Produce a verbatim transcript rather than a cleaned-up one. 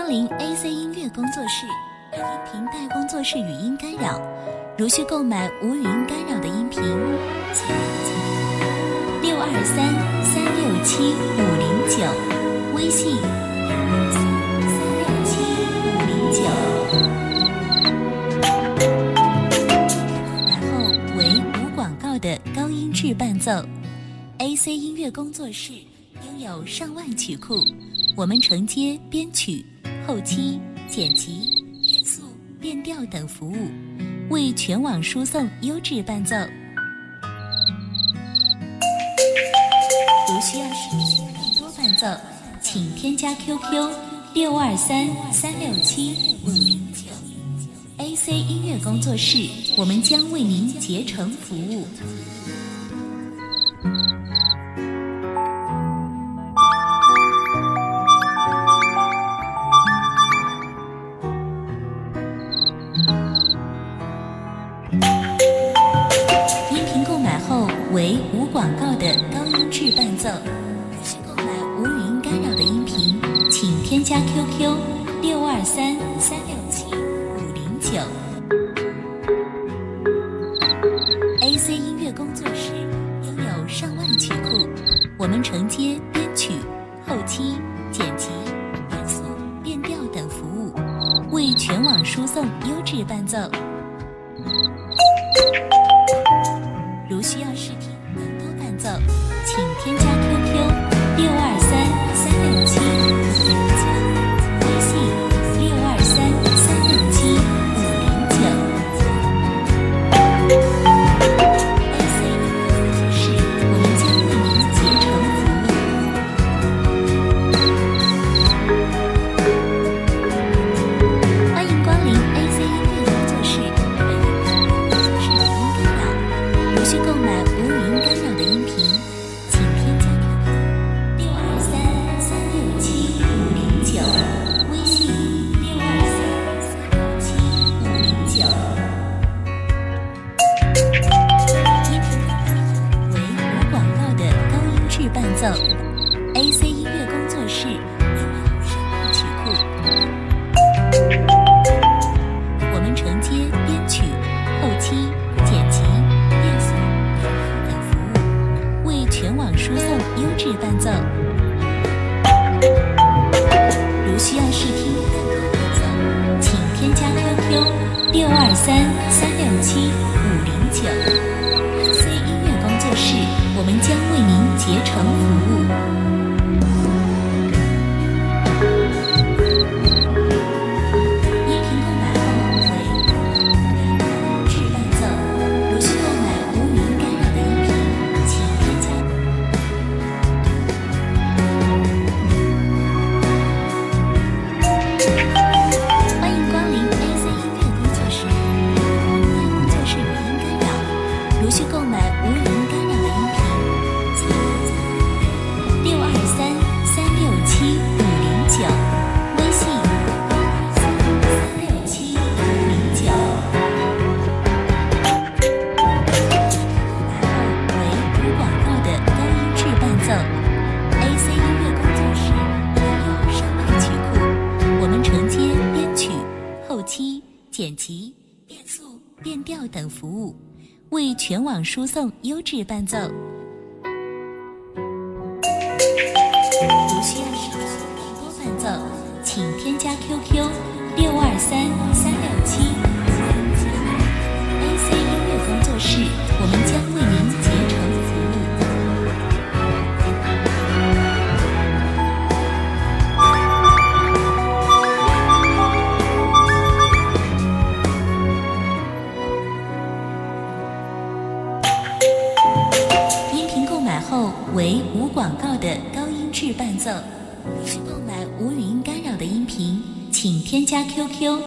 光临 A C 音乐工作室，音频带工作室语音干扰。如需购买无语音干扰的音频，请六二三三六七五零九，微信六二三三六七五零九。然后为无广告的高音质伴奏。A C 音乐工作室拥有上万曲库，我们承接编曲、后期、剪辑、变速、变调等服务，为全网输送优质伴奏。如需要试听更多伴奏，请添加 Q Q 六二三三六七五零九。A C 音乐工作室，我们将为您竭诚服务。音频购买后为无广告的高音质伴奏。需购买无语音干扰的音频，请添加 Q Q 六二三三六七五零九。A C 音乐工作室拥有上万曲库，我们承接编曲、后期、剪辑、变速、变调等服务，为全网输送优质伴奏。如需要试听更多伴奏，请添加 Q Q 六二三三六七五零九，微信六二三三六七五零九。A C 音乐工作室，我们将为您竭诚服务。欢迎光临 A C 音乐工作室，本音频工作室语音干扰。如需购买无语音干扰的音频，请添加 Q Q 六二三三六七五零九，微信六二三三六七五零九。音频购买后为无广告的高音质伴奏。A C 音乐工作室拥有上万曲库，我们承接编曲、后期、剪辑、变速、等服务，为全网输送优质伴奏。如需要试听更多伴奏，请添加 Q Q 六二三三六七五零九。A C 音乐工作室，我们将为您竭诚服务。音频购买后为高质伴奏。如需购买无语音干扰的音频，请添加。欢迎光临 A C 音乐工作室，带工作室语音干扰。如需购买无语音干扰的音频，请六二三三六七五零九，微信三六七五零九。为无广告的高音质伴奏。A C 音乐工作室拥有上万曲库，我们承接编曲、后期、剪辑、变速、变调等服务，为全网输送优质伴奏。如需要试听更多伴奏，请添加 Q Q 六二三三六七五零九。A C 音乐工作室，我们将为您竭诚服务。音频购买后为无广告的高音质伴奏。需购买无语音干扰的音频，请添加 Q Q